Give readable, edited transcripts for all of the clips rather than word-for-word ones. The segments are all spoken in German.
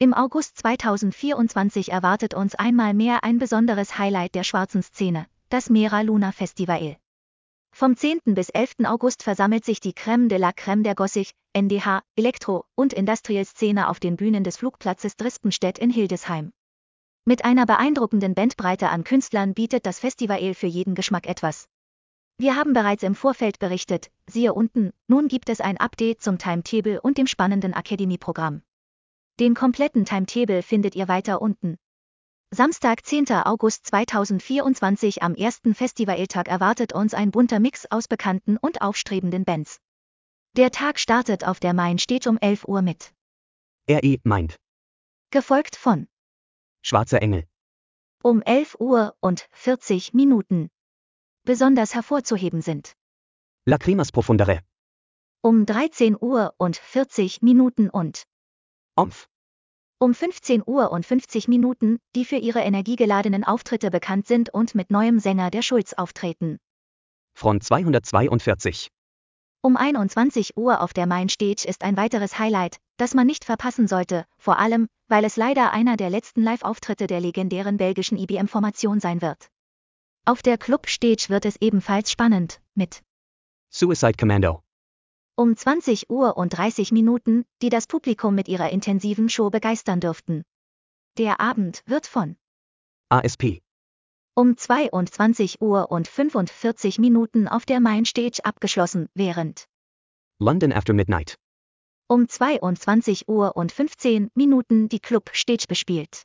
Im August 2024 erwartet uns einmal mehr ein besonderes Highlight der schwarzen Szene, das Mera Luna Festival. Vom 10. bis 11. August versammelt sich die Crème de la Crème der Gothic, NDH, Elektro- und Industrial-Szene auf den Bühnen des Flugplatzes Drispenstedt in Hildesheim. Mit einer beeindruckenden Bandbreite an Künstlern bietet das Festival für jeden Geschmack etwas. Wir haben bereits im Vorfeld berichtet, siehe unten, nun gibt es ein Update zum Timetable und dem spannenden Academy-Programm. Den kompletten Timetable findet ihr weiter unten. Samstag, 10. August 2024 am ersten Festivaltag erwartet uns ein bunter Mix aus bekannten und aufstrebenden Bands. Der Tag startet auf der Main Stage um 11 Uhr mit RE Mind. Gefolgt von Schwarzer Engel. um 11 Uhr und 40 Minuten. Besonders hervorzuheben sind Lacrimas Profundere. um 13 Uhr und 40 Minuten und Omf. um 15 Uhr und 50 Minuten, die für ihre energiegeladenen Auftritte bekannt sind und mit neuem Sänger der Schulz auftreten. Front 242. Um 21 Uhr auf der Main Stage ist ein weiteres Highlight, das man nicht verpassen sollte, vor allem, weil es leider einer der letzten Live-Auftritte der legendären belgischen IBM-Formation sein wird. Auf der Club Stage wird es ebenfalls spannend, mit Suicide Commando. um 20 Uhr und 30 Minuten, die das Publikum mit ihrer intensiven Show begeistern dürften. Der Abend wird von ASP. um 22 Uhr und 45 Minuten auf der Main Stage abgeschlossen, während London After Midnight. um 22 Uhr und 15 Minuten die Club Stage bespielt.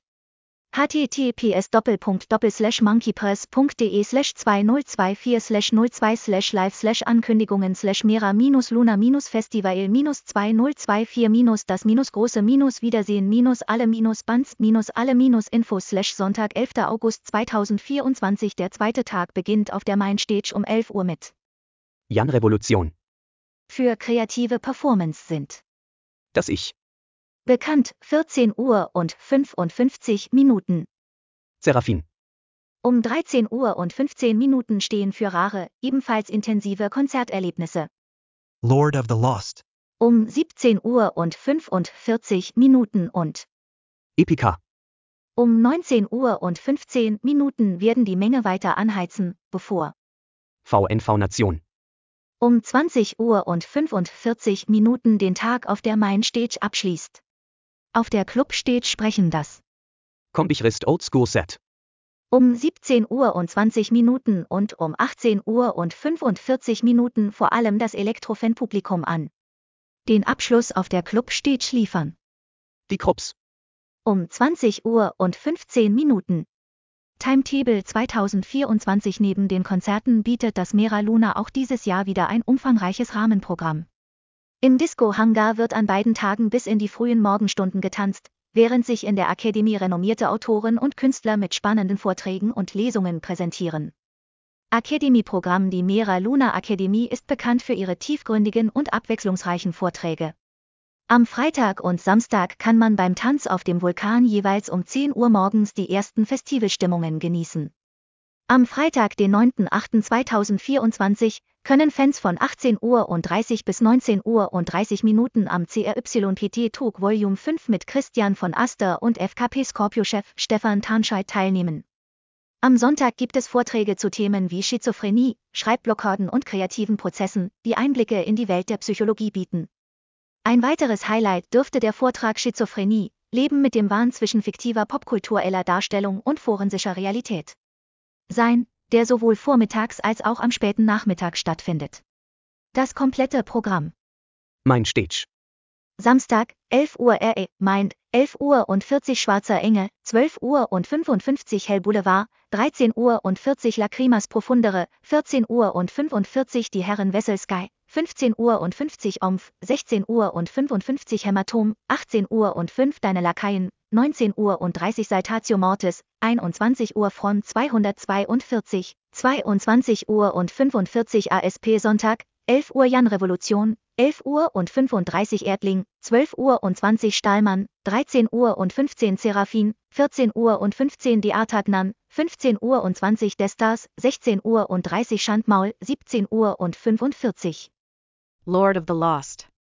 https://monkeypress.de/202-/Mera-Luna-Festival-2-alle-Bands-alle-Infos/ Sonntag 11. August 2024 Der zweite Tag beginnt auf der Main Stage um 11 Uhr mit Jan Revolution. für kreative Performance sind Das Ich. bekannt 14 Uhr und 55 Minuten. Seraphin. Um 13 Uhr und 15 Minuten stehen für rare, ebenfalls intensive Konzerterlebnisse. Lord of the Lost. Um 17 Uhr und 45 Minuten und Epica. um 19 Uhr und 15 Minuten werden die Menge weiter anheizen, bevor VNV Nation. um 20 Uhr und 45 Minuten den Tag auf der Main Stage abschließt. Auf der Club Stage sprechen das Kombichrist Old School Set. um 17 Uhr und 20 Minuten und um 18 Uhr und 45 Minuten vor allem das Elektro-Fan-Publikum an. Den Abschluss auf der Club Stage liefern. Die Krupps. Um 20 Uhr und 15 Minuten. Timetable 2024. Neben den Konzerten bietet das Mera Luna auch dieses Jahr wieder ein umfangreiches Rahmenprogramm. Im Disco-Hangar wird an beiden Tagen bis in die frühen Morgenstunden getanzt, während sich in der Akademie renommierte Autoren und Künstler mit spannenden Vorträgen und Lesungen präsentieren. Academy-Programm. Die Mera Luna Akademie ist bekannt für ihre tiefgründigen und abwechslungsreichen Vorträge. Am Freitag und Samstag kann man beim Tanz auf dem Vulkan jeweils um 10 Uhr morgens die ersten Festivalstimmungen genießen. Am Freitag, den 9.08.2024, können Fans von 18 Uhr und 30 bis 19 Uhr und 30 Minuten am CRYPT Talk Volume 5 mit Christian von Aster und FKP Scorpio-Chef Stefan Tarnscheid teilnehmen. Am Sonntag gibt es Vorträge zu Themen wie Schizophrenie, Schreibblockaden und kreativen Prozessen, die Einblicke in die Welt der Psychologie bieten. Ein weiteres Highlight dürfte der Vortrag Schizophrenie, Leben mit dem Wahn zwischen fiktiver popkultureller Darstellung und forensischer Realität sein, der sowohl vormittags als auch am späten Nachmittag stattfindet. Das komplette Programm. Main Stage. Samstag, 11 Uhr RE Mind, 11 Uhr und 40 Schwarzer Engel, 12 Uhr und 55 Hell Boulevard, 13 Uhr und 40 Lacrimas Profundere, 14 Uhr und 45 Die Herren Vessel Sky, 15 Uhr und 50 Omf, 16 Uhr und 55 Hämatom, 18 Uhr und 5 Deine Lakaien, 19 Uhr und 30 Saltatio Mortis, 21 Uhr Front 242, 22 Uhr und 45 ASP Sonntag, 11 Uhr Jan Revolution, 11 Uhr und 35 Erdling, 12 Uhr und 20 Stahlmann, 13 Uhr und 15 Seraphin, 14 Uhr und 15 Diatagnan, 15 Uhr und 20 Destas, 16 Uhr und 30 Schandmaul, 17 Uhr und 45 Lord of the Lost.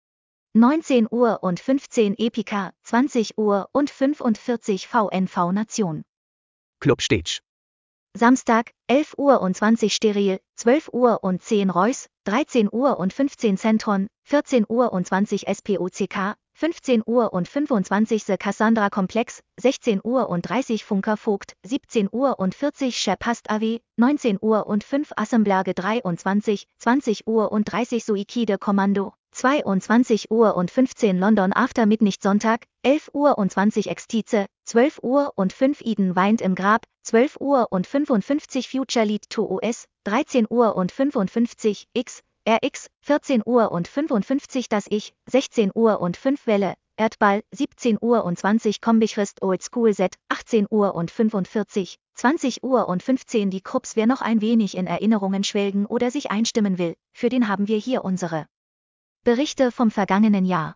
19 Uhr und 15 Epica, 20 Uhr und 45 VNV Nation. Club Stage. Samstag, 11 Uhr und 20 Steril, 12 Uhr und 10 Reus, 13 Uhr und 15 Centron, 14 Uhr und 20 SPOCK, 15 Uhr und 25 The Cassandra Komplex, 16 Uhr und 30 Funker Vogt, 17 Uhr und 40 Shepast AW, 19 Uhr und 5 Assemblerge 23, 20 Uhr und 30 Suikide Kommando, 22 Uhr und 15 London After Midnight Sonntag, 11 Uhr und 20 Extize, 12 Uhr und 5 Eden weint im Grab, 12 Uhr und 55 Future Lead 2 OS, 13 Uhr und 55 X, RX, 14 Uhr und 55 Das Ich, 16 Uhr und 5 Welle, Erdball, 17 Uhr und 20 Kombichrist Old School Set, 18 Uhr und 45, 20 Uhr und 15 Die Krupps. Wer noch ein wenig in Erinnerungen schwelgen oder sich einstimmen will, für den haben wir hier unsere Berichte vom vergangenen Jahr.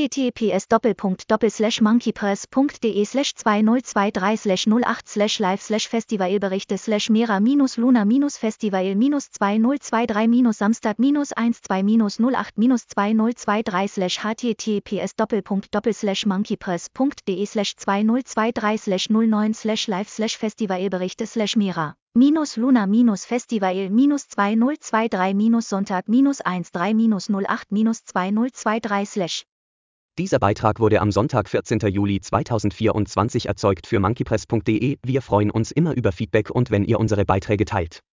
https://monkeypress.de/mera-festival-Berichte/mera-2023-09-2023/https://mera-mera-festival-minus-luna-festival-2023/09-2023/mera. Dieser Beitrag wurde am Sonntag, 14. Juli 2024 erzeugt für monkeypress.de. Wir freuen uns immer über Feedback und wenn ihr unsere Beiträge teilt.